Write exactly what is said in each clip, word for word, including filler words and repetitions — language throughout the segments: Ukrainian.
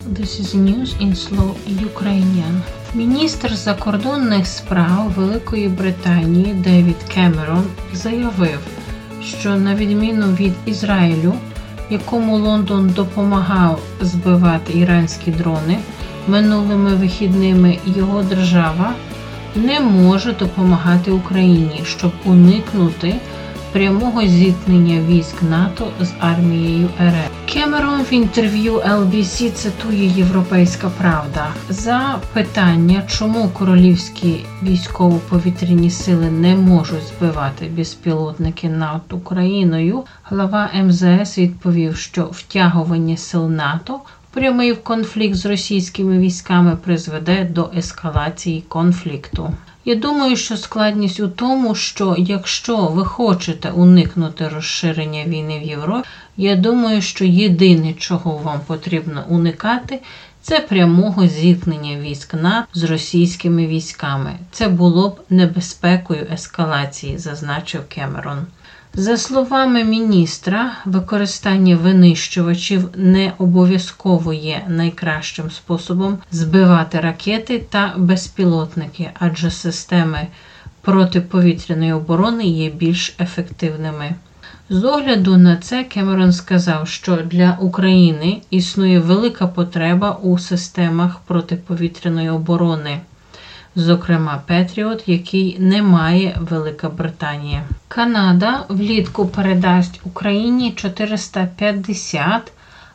This is news in slow Ukrainian. Міністр закордонних справ Великої Британії Девід Кемерон заявив, що на відміну від Ізраїлю, якому Лондон допомагав збивати іранські дрони, минулими вихідними його держава не може допомагати Україні, щоб уникнути прямого зіткнення військ НАТО з армією РФ. Кемерон в інтерв'ю ел бі сі цитує «Європейська правда». За питання, чому королівські військово-повітряні сили не можуть збивати безпілотники над Україною, глава ем зе ес відповів, що втягування сил НАТО в прямий конфлікт з російськими військами призведе до ескалації конфлікту. Я думаю, що складність у тому, що якщо ви хочете уникнути розширення війни в Європі, я думаю, що єдине, чого вам потрібно уникати, це прямого зіткнення військ НАТО з російськими військами. Це було б небезпекою ескалації, зазначив Кемерон. За словами міністра, використання винищувачів не обов'язково є найкращим способом збивати ракети та безпілотники, адже системи протиповітряної оборони є більш ефективними. З огляду на це Кемерон сказав, що для України існує велика потреба у системах протиповітряної оборони, зокрема Петріот, який не має Велика Британія. Канада влітку передасть Україні чотириста п'ятдесят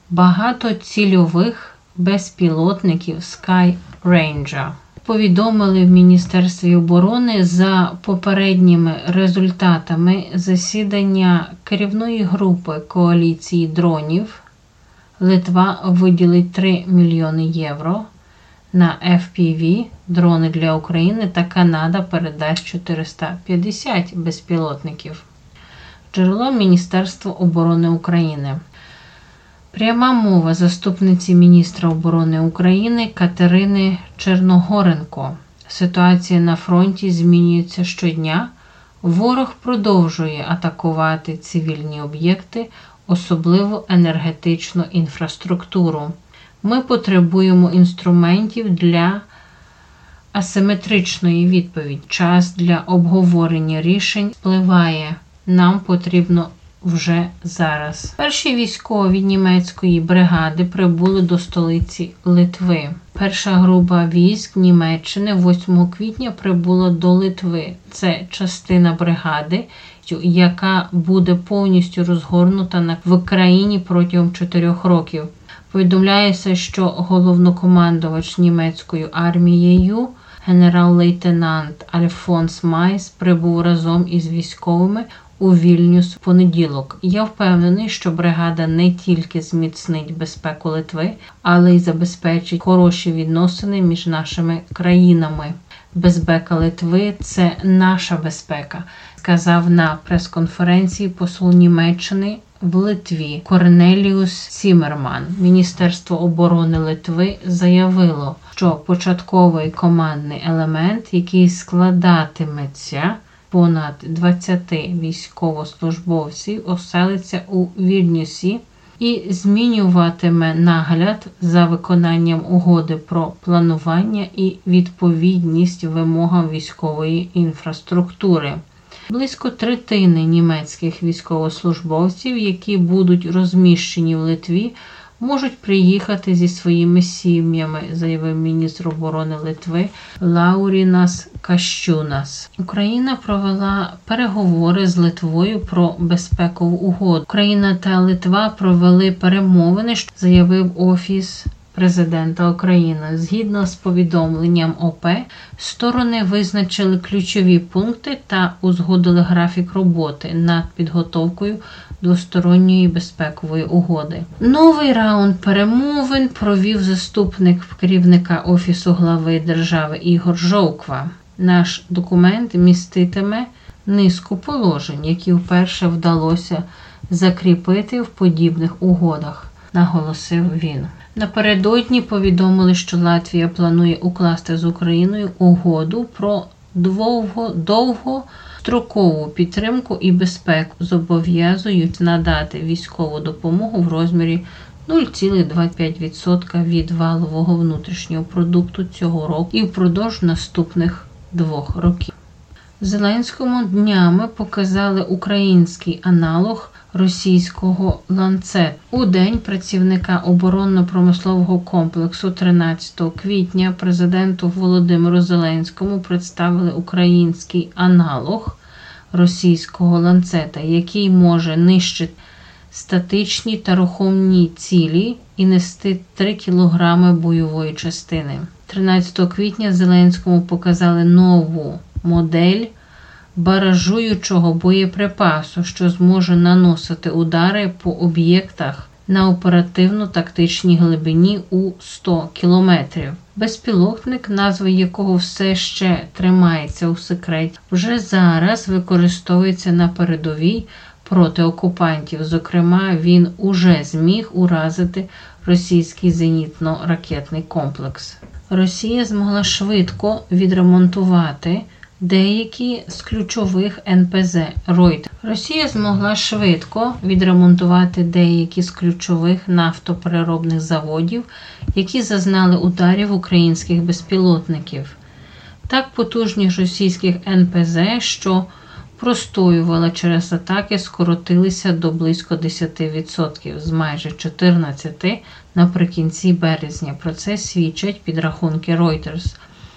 багатоцільових безпілотників Sky Ranger. Повідомили в Міністерстві оборони за попередніми результатами засідання керівної групи коаліції дронів. Литва виділить три мільйони євро на еф пі ві дрони для України, та Канада передасть чотириста п'ятдесят безпілотників. Джерело Міністерства оборони України. Пряма мова заступниці міністра оборони України Катерини Черногоренко. Ситуація на фронті змінюється щодня. Ворог продовжує атакувати цивільні об'єкти, особливо енергетичну інфраструктуру. Ми потребуємо інструментів для асиметричної відповіді. Час для обговорення рішень спливає. Нам потрібно вже зараз. Перші військові німецької бригади прибули до столиці Литви. Перша група військ Німеччини восьмого квітня прибула до Литви. Це частина бригади, яка буде повністю розгорнута в країні протягом чотирьох років. Повідомляється, що головнокомандувач німецькою армією генерал-лейтенант Альфонс Майс прибув разом із військовими у Вільнюс в понеділок. Я впевнений, що бригада не тільки зміцнить безпеку Литви, але й забезпечить хороші відносини між нашими країнами. Безпека Литви – це наша безпека, сказав на прес-конференції посол Німеччини в Литві Корнеліус Цімерман. Міністерство оборони Литви заявило, що початковий командний елемент, який складатиметься понад двадцяти військовослужбовців, оселиться у Вільнюсі і змінюватиме нагляд за виконанням угоди про планування і відповідність вимогам військової інфраструктури. Близько третини німецьких військовослужбовців, які будуть розміщені в Литві, можуть приїхати зі своїми сім'ями, заявив міністр оборони Литви Лаурінас Кащунас. Україна провела переговори з Литвою про безпекову угоду. Україна та Литва провели перемовини, заявив Офіс Президента України. Згідно з повідомленням о пе, сторони визначили ключові пункти та узгодили графік роботи над підготовкою двосторонньої безпекової угоди. Новий раунд перемовин провів заступник керівника Офісу глави держави Ігор Жовква. Наш документ міститиме низку положень, які вперше вдалося закріпити в подібних угодах, наголосив він. Напередодні повідомили, що Латвія планує укласти з Україною угоду про довгострокову підтримку і безпеку, зобов'язують надати військову допомогу в розмірі нуль цілих двадцять п'ять відсотка від валового внутрішнього продукту цього року і впродовж наступних двох років. Зеленському днями показали український аналог російського ланцет. У День працівника оборонно-промислового комплексу тринадцятого квітня президенту Володимиру Зеленському представили український аналог російського ланцета, який може нищити статичні та рухомі цілі і нести три кілограми бойової частини. тринадцятого квітня Зеленському показали нову модель баражуючого боєприпасу, що зможе наносити удари по об'єктах на оперативно-тактичній глибині у сто кілометрів. Безпілотник, назва якого все ще тримається у секреті, вже зараз використовується на передовій проти окупантів. Зокрема, він уже зміг уразити російський зенітно-ракетний комплекс. Росія змогла швидко відремонтувати деякі з ключових ен пе зе Reuters. Росія змогла швидко відремонтувати деякі з ключових нафтопереробних заводів, які зазнали ударів українських безпілотників. Так потужність російських ен пе зе, що простоювала через атаки, скоротилися до близько десять відсотків з майже чотирнадцяти відсотків наприкінці березня. Про це свідчать підрахунки Reuters.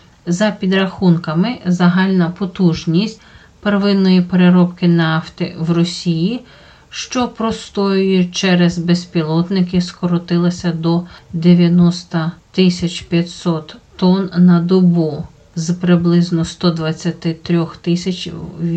За підрахунками, загальна потужність первинної переробки нафти в Росії, що простоює через безпілотники, скоротилася до дев'яносто тисяч п'ятсот тонн на добу з приблизно сто двадцять три тисячі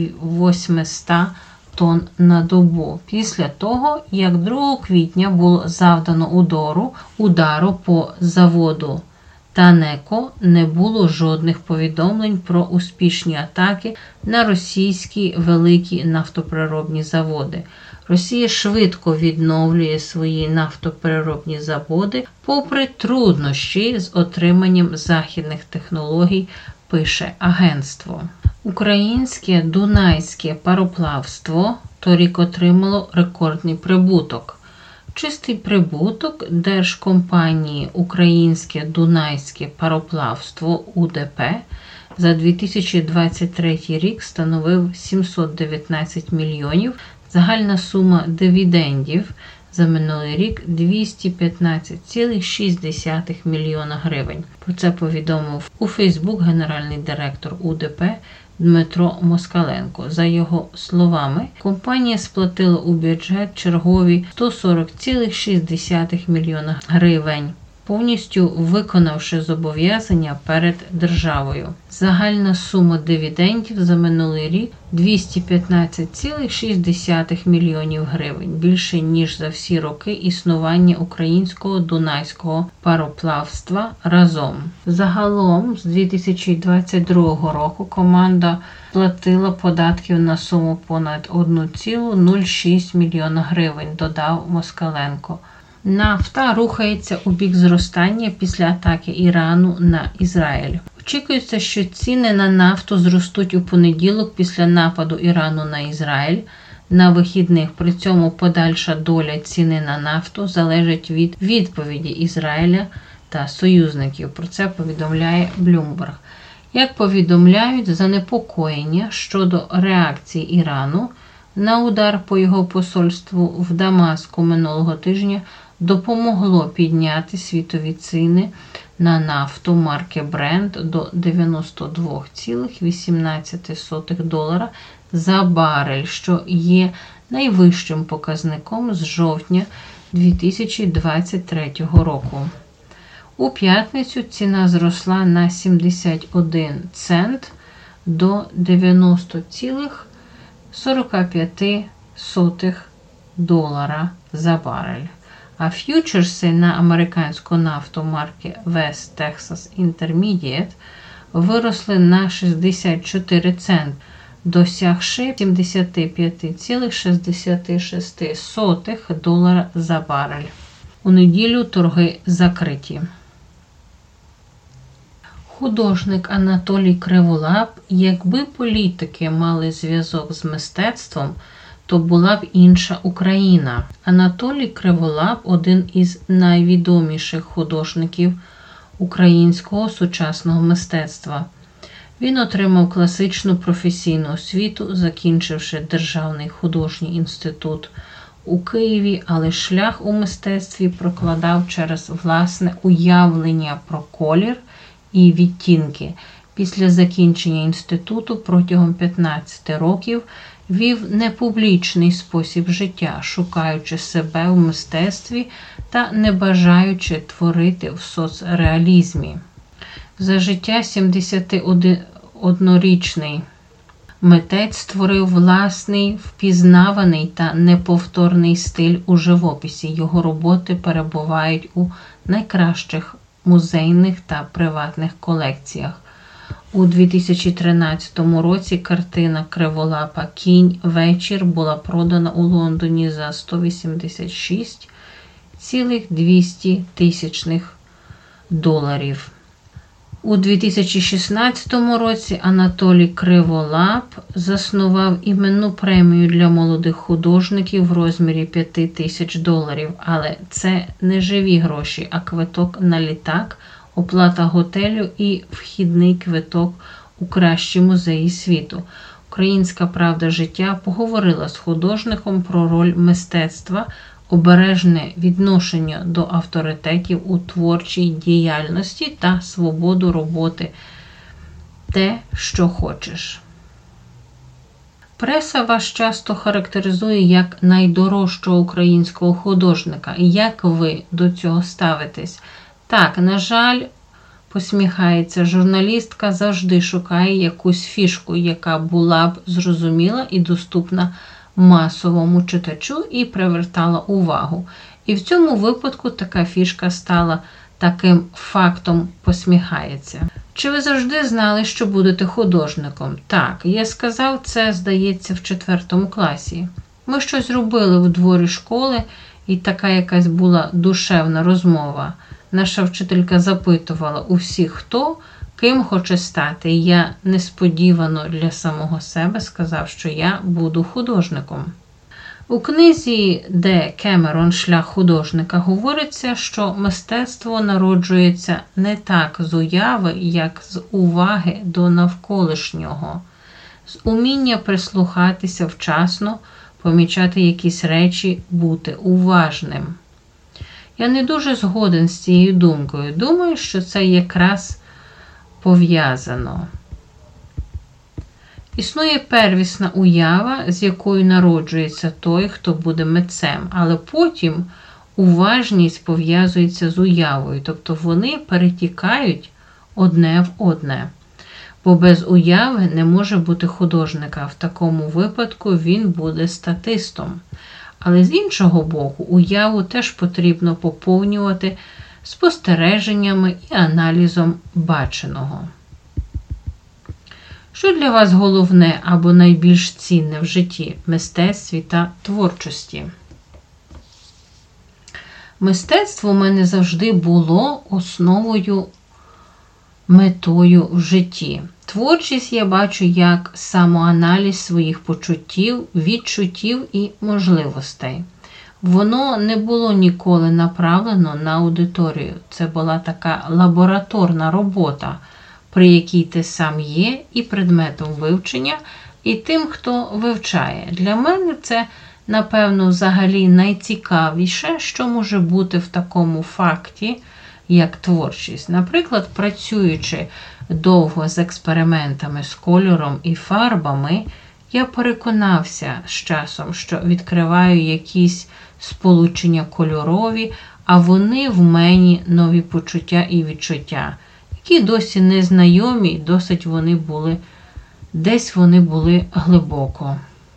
вісімсот тонн на добу. Після того, як другого квітня було завдано удару, удару по заводу Танеко, не було жодних повідомлень про успішні атаки на російські великі нафтопереробні заводи. Росія швидко відновлює свої нафтопереробні заводи, попри труднощі з отриманням західних технологій, пише агентство. Українське дунайське пароплавство торік отримало рекордний прибуток. Чистий прибуток держкомпанії Українське Дунайське пароплавство У Д П за дві тисячі двадцять третій рік становив сімсот дев'ятнадцять мільйонів. Загальна сума дивідендів за минулий рік двісті п'ятнадцять цілих шість десятих мільйона гривень. Про це повідомив у Фейсбук генеральний директор У Д П Дмитро Москаленко. За його словами, компанія сплатила у бюджет чергові сто сорок цілих шість десятих мільйона гривень, повністю виконавши зобов'язання перед державою. Загальна сума дивідендів за минулий рік двісті п'ятнадцять цілих шість десятих мільйонів гривень, більше ніж за всі роки існування українського дунайського пароплавства разом. Загалом з дві тисячі двадцять другого року команда платила податків на суму понад один цілих нуль шість мільйона гривень, додав Москаленко. Нафта рухається у бік зростання після атаки Ірану на Ізраїль. Очікується, що ціни на нафту зростуть у понеділок після нападу Ірану на Ізраїль на вихідних. При цьому подальша доля ціни на нафту залежить від відповіді Ізраїля та союзників. Про це повідомляє Bloomberg. Як повідомляють, занепокоєння щодо реакції Ірану на удар по його посольству в Дамаску минулого тижня допомогло підняти світові ціни на нафту марки Brent до дев'яносто два цілих вісімнадцять сотих долара за барель, що є найвищим показником з жовтня дві тисячі двадцять третього року. У п'ятницю ціна зросла на сімдесят один цент до дев'яносто цілих сорок п'ять сотих долара за барель. А ф'ючерси на американську нафту марки West Texas Intermediate виросли на шістдесят чотири центи, досягши сімдесят п'ять цілих шістдесят шість сотих долара за барель. У неділю торги закриті. Художник Анатолій Криволап: якби політики мали зв'язок з мистецтвом, то була б інша Україна. Анатолій Криволап – один із найвідоміших художників українського сучасного мистецтва. Він отримав класичну професійну освіту, закінчивши Державний художній інститут у Києві, але шлях у мистецтві прокладав через власне уявлення про колір і відтінки. Після закінчення інституту протягом п'ятнадцяти років вів непублічний спосіб життя, шукаючи себе в мистецтві та не бажаючи творити в соцреалізмі. За життя сімдесятиоднорічний митець створив власний, впізнаваний та неповторний стиль у живописі. Його роботи перебувають у найкращих музейних та приватних колекціях. У дві тисячі тринадцятому році картина Криволапа «Кінь. Вечір» була продана у Лондоні за сто вісімдесят шість цілих двісті тисячних доларів. У дві тисячі шістнадцятому році Анатолій Криволап заснував іменну премію для молодих художників в розмірі п'ять тисяч доларів. Але це не живі гроші, а квиток на літак, оплата готелю і вхідний квиток у кращі музеї світу. Українська правда життя поговорила з художником про роль мистецтва, обережне відношення до авторитетів у творчій діяльності та свободу роботи те, що хочеш. Преса вас часто характеризує як найдорожчого українського художника. Як ви до цього ставитесь? Так, на жаль, посміхається журналістка, завжди шукає якусь фішку, яка була б зрозуміла і доступна масовому читачу і привертала увагу. І в цьому випадку така фішка стала таким фактом посміхається. Чи ви завжди знали, що будете художником? Так, я сказав це, здається, в четвертому класі. Ми щось робили в дворі школи, і така якась була душевна розмова. Наша вчителька запитувала у всіх, хто ким хоче стати. І я несподівано для самого себе сказав, що я буду художником. У книзі «Де Кемерон. Шлях художника» говориться, що мистецтво народжується не так з уяви, як з уваги до навколишнього, з уміння прислухатися вчасно, помічати якісь речі, бути уважним. Я не дуже згоден з цією думкою. Думаю, що це якраз пов'язано. Існує первісна уява, з якою народжується той, хто буде митцем, але потім уважність пов'язується з уявою, тобто вони перетікають одне в одне. Бо без уяви не може бути художника, в такому випадку він буде статистом. Але з іншого боку, уяву теж потрібно поповнювати спостереженнями і аналізом баченого. Що для вас головне або найбільш цінне в житті, мистецтві та творчості? Мистецтво у мене завжди було основою, метою в житті. Творчість я бачу як самоаналіз своїх почуттів, відчуттів і можливостей. Воно не було ніколи направлено на аудиторію. Це була така лабораторна робота, при якій ти сам є і предметом вивчення, і тим, хто вивчає. Для мене це, напевно, взагалі найцікавіше, що може бути в такому факті, як творчість. Наприклад, працюючи довго з експериментами з кольором і фарбами, я переконався з часом, що відкриваю якісь сполучення кольорові, а вони в мені нові почуття і відчуття, які досі незнайомі, досить вони були, десь вони були глибоко.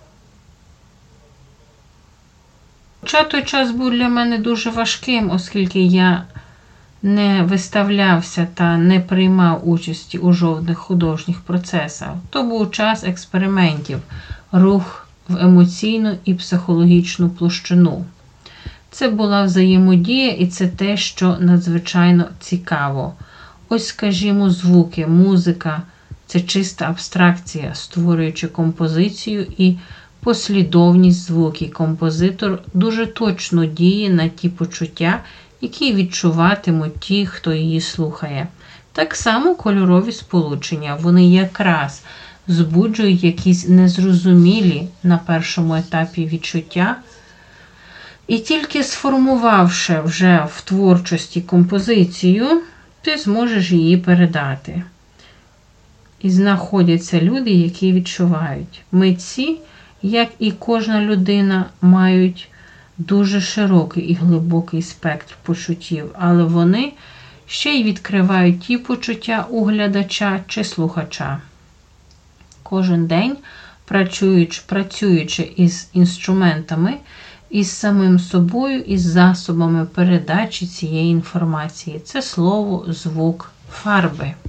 Хоча той час був для мене дуже важким, оскільки я не виставлявся та не приймав участі у жодних художніх процесах. То був час експериментів, рух в емоційну і психологічну площину. Це була взаємодія, і це те, що надзвичайно цікаво. Ось, скажімо, звуки, музика – це чиста абстракція, створюючи композицію і послідовність звуків. Композитор дуже точно діє на ті почуття, які відчуватимуть ті, хто її слухає. Так само кольорові сполучення. Вони якраз збуджують якісь незрозумілі на першому етапі відчуття. І тільки сформувавши вже в творчості композицію, ти зможеш її передати. І знаходяться люди, які відчувають. Митці, як і кожна людина, мають дуже широкий і глибокий спектр почуттів, але вони ще й відкривають ті почуття у глядача чи слухача. Кожен день, працюючи, працюючи із інструментами, із самим собою, із засобами передачі цієї інформації. Це слово, звук, фарби.